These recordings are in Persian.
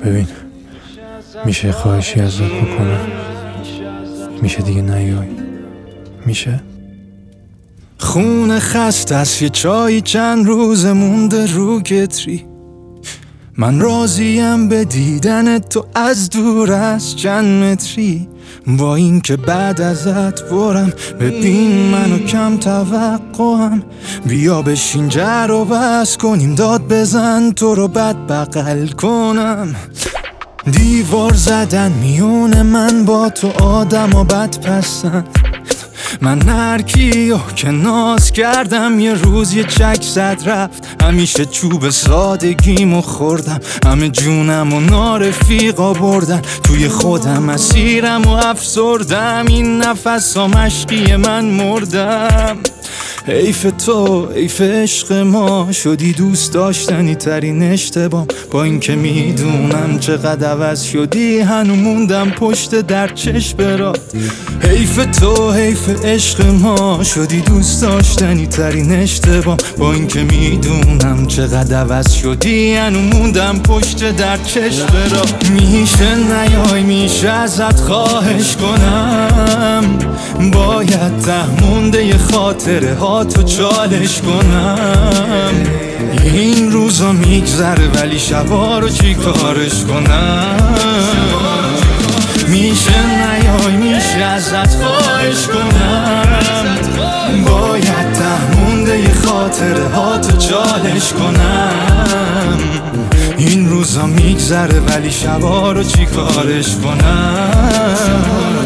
ببین، میشه خواهشی ازت بکنم؟ میشه دیگه نیای؟ میشه؟ خونه خسته است، یه چای چند روز مونده رو کتری. من راضیم به دیدن تو از دور از چند متری. با این که بعد ازت برم، ببین منو کم توقعم. بیا بشین جر و بس کنیم، داد بزن تو رو بد بغل کنم. دیوار زدن میونه من با تو، آدم و بد پسند. من هرکیو که ناز کردم یه روز یه چک زد رفت. همیشه چوب سادگیمو خوردم، همه جونمو نارفیقا بردن. توی خودم اسیرم و افسردم، این نفسا مشقی من مردم. حیف تو، حیف عشق ما، شدی دوست داشتنی ترین اشتباه. با اینکه میدونم چقدر عوض شدی، هنو موندم پشت در چشم برات. حیف تو، حیف عشق ما، شدی دوست داشتنی ترین اشتباه. با اینکه میدونم چقدر عوض شدی، هنو موندم پشت در چشم برات. میشه نیای، میشه ازت خواهش کنم، باید ته مونده ی خاطره ها تو چالش کنم. این روزا میگذره ولی شبا رو چی کارش کنم؟ میشه نیای، میشه ازت خواهش کنم، باید ته مونده ی خاطره ها تو چالش کنم. این روزا میگذره ولی شبا رو چی کارش کنم؟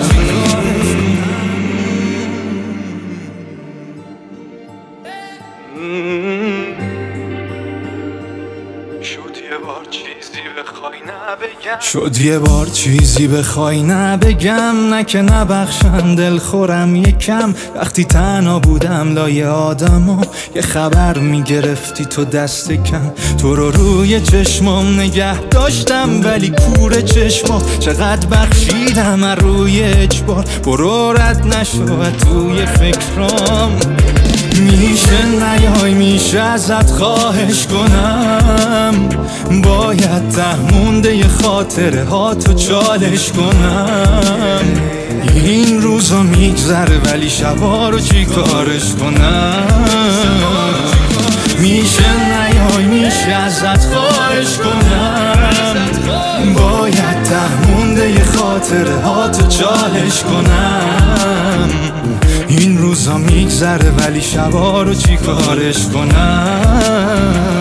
شد یه بار چیزی بخوای نبگم، نه که نبخشن دلخورم یکم. وقتی تنها بودم لای آدما، یه خبر میگرفتی تو دست کم. تو رو روی چشمام نگه داشتم ولی کور چشما. چقدر بخشیدم از روی اجبار، برو رد نشو توی فکرام. میشه نیای، میشه ازت خواهش کنم، باید ته مونده ی خاطره ها تو چالش کنم. این روزا میگذره ولی شبا رو چی کارش کنم؟ میشه نیای، میشه ازت خواهش کنم، باید ته مونده ی خاطره ها تو چالش کنم. این روزا میگذره ولی شبا رو چی کارش کنم؟